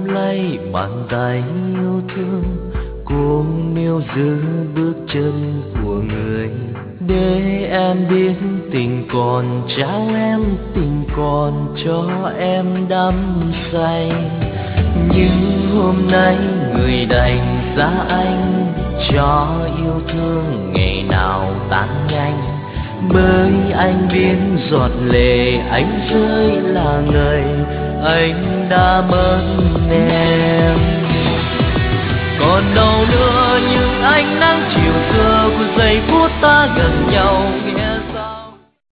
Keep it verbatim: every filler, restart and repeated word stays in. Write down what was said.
lấy bàn tay yêu thương, cùng níu giữ bước chân của người, để em biết tình còn trao em, tình còn cho em đắm say. Nhưng hôm nay người đành xa anh, cho yêu thương ngày nào tan nhanh. Bởi anh biết giọt lệ anh rơi là người anh đã mất em. Còn đâu nữa những ánh nắng chiều xưa của giây phút ta gần nhau,